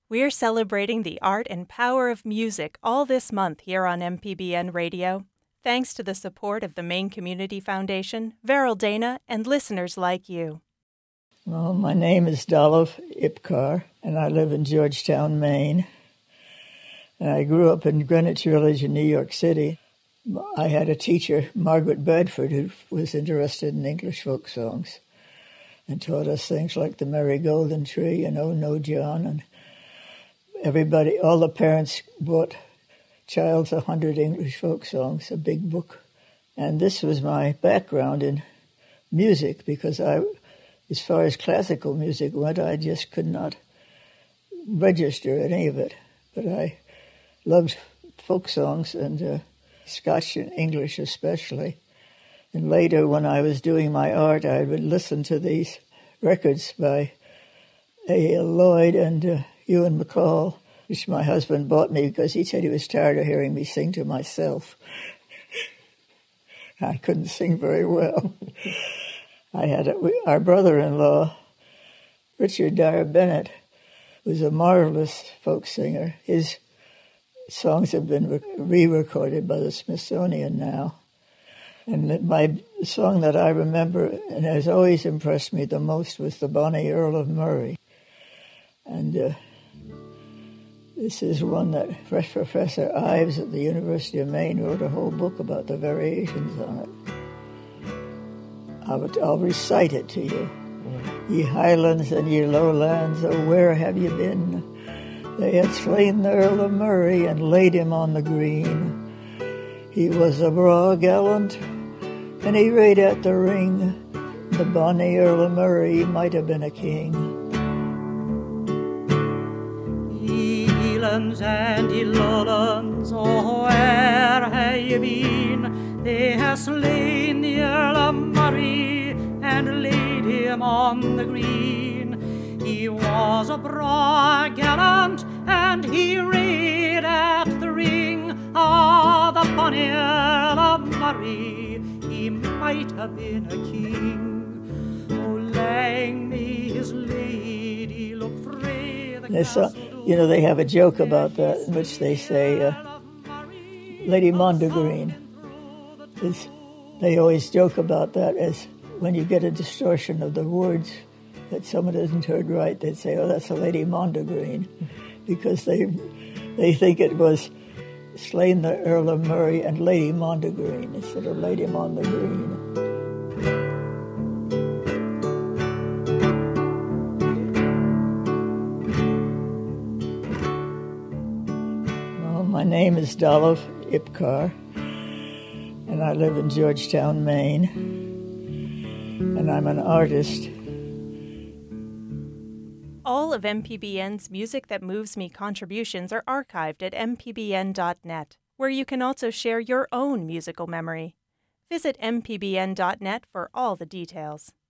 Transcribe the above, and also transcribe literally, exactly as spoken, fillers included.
We're celebrating the art and power of music all this month here on M P B N Radio, thanks to the support of the Maine Community Foundation, Veril Dana, and listeners like you. Well, my name is Dolph Ipcar, and I live in Georgetown, Maine. And I grew up in Greenwich Village in New York City. I had a teacher, Margaret Bradford, who was interested in English folk songs and taught us things like The Merry Golden Tree and Oh No, John. And everybody, all the parents bought Child's one hundred English Folk Songs, a big book. And this was my background in music because I, as far as classical music went, I just could not register any of it. But I loved folk songs and uh, Scotch and English especially. And later, when I was doing my art, I would listen to these records by A L Lloyd and uh, Ewan MacColl, which my husband bought me because he said he was tired of hearing me sing to myself. I couldn't sing very well. I had a, our brother-in-law, Richard Dyer Bennett, was a marvelous folk singer. His songs have been re-recorded by the Smithsonian now. And my song that I remember and has always impressed me the most was the Bonnie Earl of Murray. And uh, this is one that Professor Ives at the University of Maine wrote a whole book about the variations on it. I'll, I'll recite it to you. Ye highlands and ye lowlands, oh, where have ye been? They had slain the Earl of Murray and laid him on the green. He was a braw gallant, and he rade at the ring. The bonny Earl of Murray might have been a king. Ye highlands and ye lowlands, oh, where have ye been? They have slain the Earl of Murray and laid him on the green. He was a braw gallant, and he rade at the ring. Ah, the bonny Earl of Murray, he might have been a king. Oh, lang may his lady look frae the castle. You know, they have a joke about that in which they say, uh, Lady Mondegreen. Is, they always joke about that as when you get a distortion of the words that someone hasn't heard right, they'd say, oh, that's a Lady Mondegreen, because they they think it was slain the Earl of Murray and Lady Mondegreen instead of Lady Mondegreen. Well, my name is Dolph Ipcar, and I live in Georgetown, Maine, and I'm an artist. All of M P B N's Music That Moves Me contributions are archived at m p b n dot net, where you can also share your own musical memory. Visit m p b n dot net for all the details.